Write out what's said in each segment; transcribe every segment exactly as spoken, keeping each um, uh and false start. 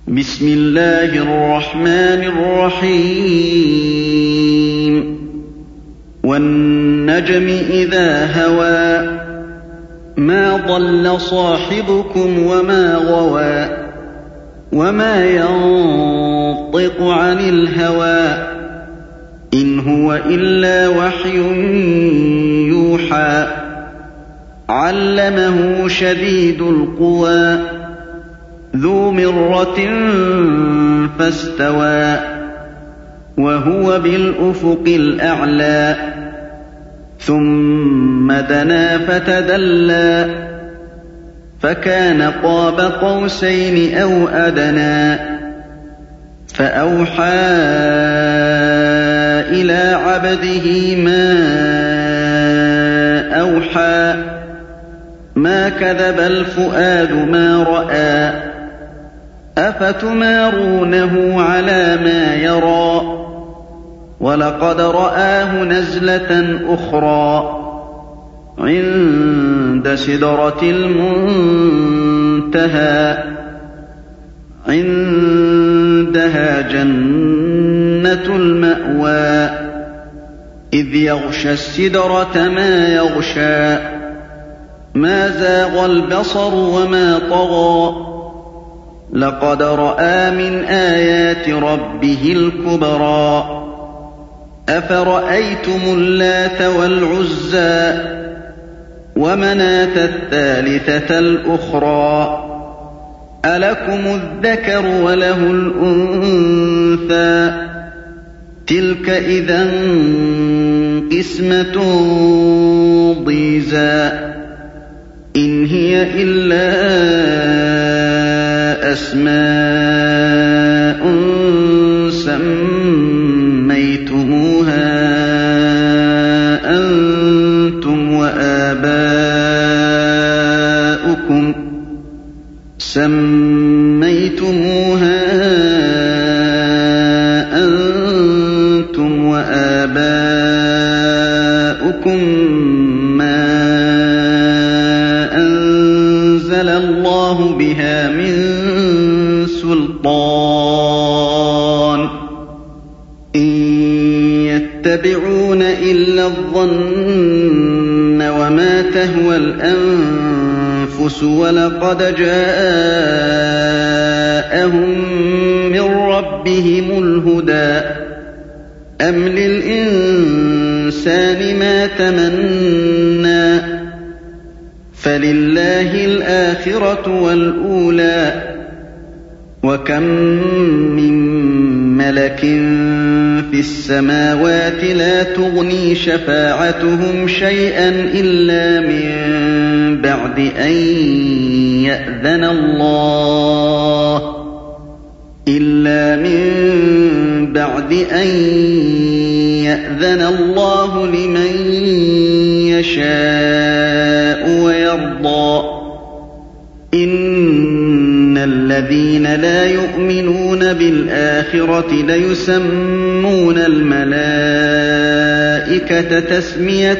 بسم الله الرحمن الرحيم والنجم إذا هوى ما ضل صاحبكم وما غوى وما ينطق عن الهوى إن هو إلا وحي يوحى علمه شديد القوى ذو مرة فاستوى وهو بالأفق الأعلى ثم دنا فتدلى فكان قاب قوسين أو أدنى فأوحى إلى عبده ما أوحى ما كذب الفؤاد ما رأى أفتمارونه على ما يرى ولقد رآه نزلة أخرى عند سدرة المنتهى عندها جنة المأوى إذ يغشى السدرة ما يغشى ما زاغ البصر وما طغى لقد رأى من آيات ربه الكبرى أفرأيتم اللات والعزى ومناة الثالثة الأخرى ألكم الذكر وله الأنثى تلك إذا قسمة ضيزى إن هي إلا أسماء سميتموها أنتم وآباؤكم سميتموها أنتم وآباؤكم ما أنزل الله بها من سلطان إن يتبعون إلا الظن وما تهوى الأنفس ولقد جاءهم من ربهم الهدى أم للإنسان ما تمنى فلله الآخرة والأولى وكم من ملك في السماوات لا تغني شفاعتهم شيئا إلا من بعد أن يأذن الله إلا من بعد أن يأذن الله لمن يشاء ويرضى إن الذين لا يؤمنون بالآخرة ليسمون الملائكة تسمية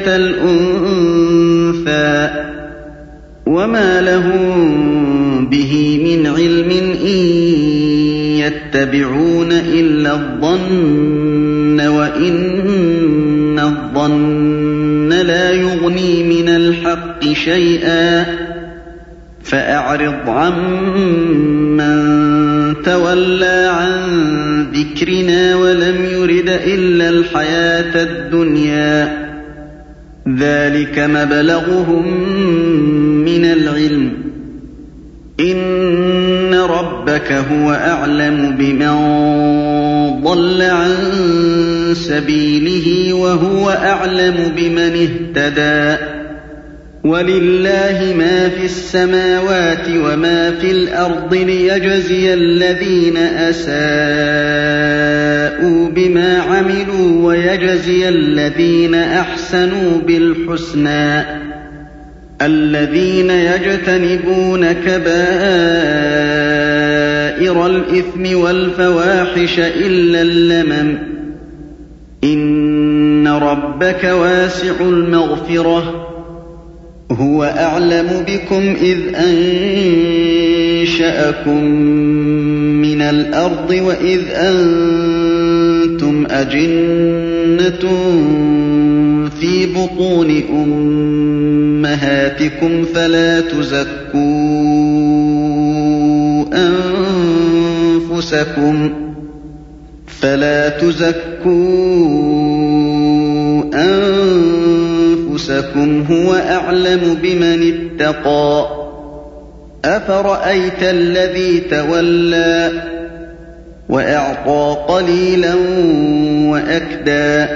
الأنثى وما لهم به من علم إن يتبعون إلا الظن وإن الظن لا يغني من الحق شيئا فأعرض عمن تولى عن ذكرنا ولم يرد إلا الحياة الدنيا ذلك مبلغهم من العلم إن ربك هو أعلم بمن ضل عن سبيله وهو أعلم بمن اهتدى ولله ما في السماوات وما في الأرض ليجزي الذين أساءوا بما عملوا ويجزي الذين أحسنوا بالحسنى الذين يجتنبون كبائر الإثم والفواحش إلا اللمم إن ربك واسع المغفرة هو أعلم بكم إذ أنشأكم من الْأَرْضِ وَإِذْ أَنتُمْ أَجِنَّةٌ فِي بُطُونِ أُمَّهَاتِكُمْ فَلَا تُزَكُّوا أَنفُسَكُمْ فَلَا تُزَكُّوا أَنفُسَكُمْ هُوَ أَعْلَمُ بِمَنِ اتَّقَى أَفَرَأَيْتَ الَّذِي تَوَلَّىٰ وَأَعْطَىٰ قَلِيلًا وَأَكْدَىٰ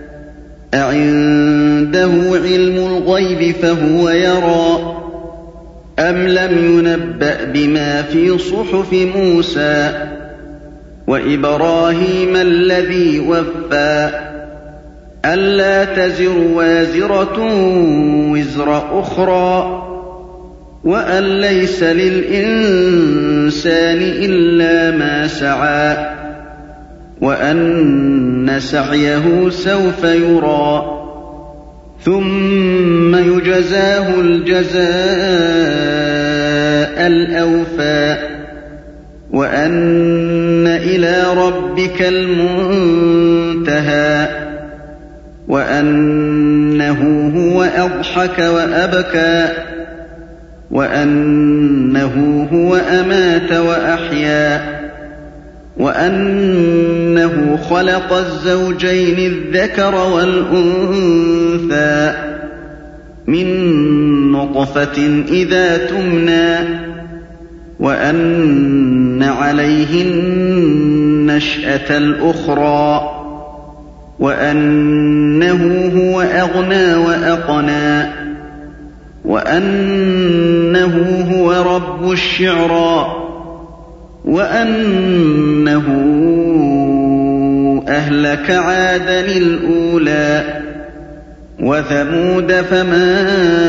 أَعِندَهُ عِلْمُ الْغَيْبِ فَهُوَ يَرَىٰ أَمْ لَمْ يُنَبَّأْ بِمَا فِي صُحُفِ مُوسَىٰ وَإِبْرَاهِيمَ الَّذِي وَفَّىٰ أَلَّا تَزِرُ وَازِرَةٌ وِزْرَ أُخْرَىٰ وَأَن لَّيْسَ لِلْإِنسَانِ إِلَّا مَا سَعَىٰ وَأَنَّ سَعْيَهُ سَوْفَ يُرَىٰ ثُمَّ يُجْزَاهُ الْجَزَاءَ الْأَوْفَىٰ وَأَنَّ إِلَىٰ رَبِّكَ الْمُنتَهَىٰ وَأَنَّهُ هُوَ أَضْحَكَ وَأَبْكَىٰ وَأَنَّهُ هُوَ أَمَاتَ وَأَحْيَا وَأَنَّهُ خَلَقَ الزَّوْجَيْنِ الذَّكَرَ وَالْأُنثَىٰ مِن نُّطْفَةٍ إِذَا تُمْنَىٰ وَأَنَّ عَلَيْهِ النَّشْأَةَ الْأُخْرَىٰ وَأَنَّهُ هُوَ أَغْنَىٰ وَأَقْنَىٰ وَأَنَّهُ هُوَ رَبُّ الشِّعْرَىٰ وَأَنَّهُ أَهْلَكَ عَادًا الْأُولَىٰ وَثَمُودَ فَمَا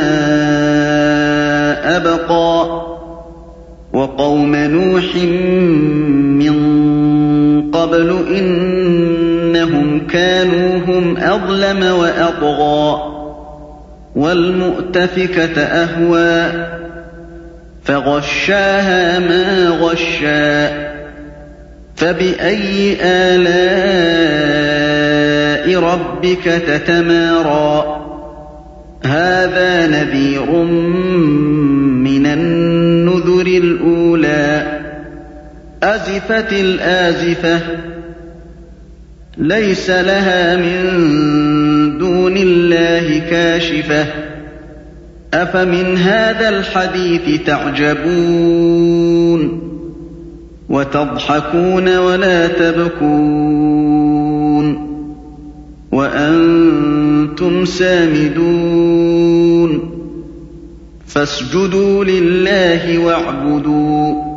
أَبْقَىٰ وَقَوْمَ نُوحٍ مِّن قَبْلُ إِنَّهُمْ كَانُوا هُمْ أَظْلَمَ وَأَطْغَىٰ وَالْمُؤْتَفِكَةَ أَهْوَىٰ فَغَشَّاهَا مَا غَشَّىٰ فَبِأَيِّ آلَاءِ رَبِّكَ تَتَمَارَىٰ هَٰذَا نَذِيرٌ مِّنَ النُّذُرِ الْأُولَىٰ أَزِفَتِ الْآزِفَةُ لَيْسَ لَهَا مِن دُونِ اللَّهِ كَاشِفَةٌ أَفَمِنْ هَٰذَا الْحَدِيثِ تَعْجَبُونَ وَتَضْحَكُونَ وَلَا تَبْكُونَ وَأَنتُمْ سَامِدُونَ فَاسْجُدُوا لِلَّهِ وَاعْبُدُوا